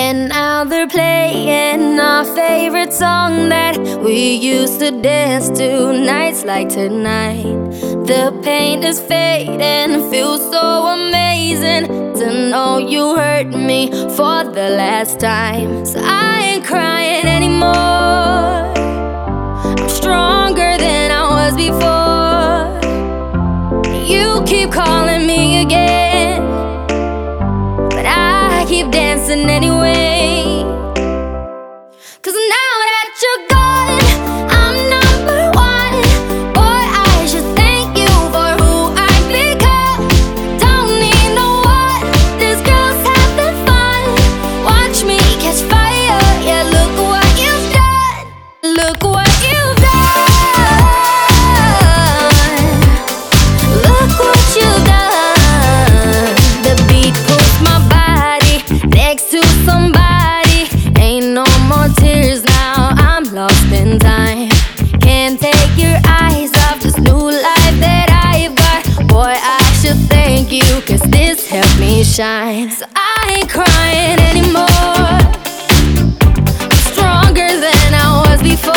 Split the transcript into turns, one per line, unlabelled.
And now they're playing our favorite song that we used to dance to nights like tonight. The pain is fading, feels so amazing to know you hurt me for the last time. So I ain't crying anymore, I'm stronger than I was before. You keep calling me again, but I keep dancing anyway. 'Cause now that you're gone, I'm number one. Boy, I should thank you for who I've become. Don't need no one, this girl's having fun. Watch me catch fire, yeah, look what you've done. Look what you've done. Look what you've done. The beat pulls my body next to somebody. Ain't no more tears now, I'm lost in time. Can't take your eyes off this new life that I've got. Boy, I should thank you, 'cause this helped me shine. So I ain't crying anymore, I'm stronger than I was before.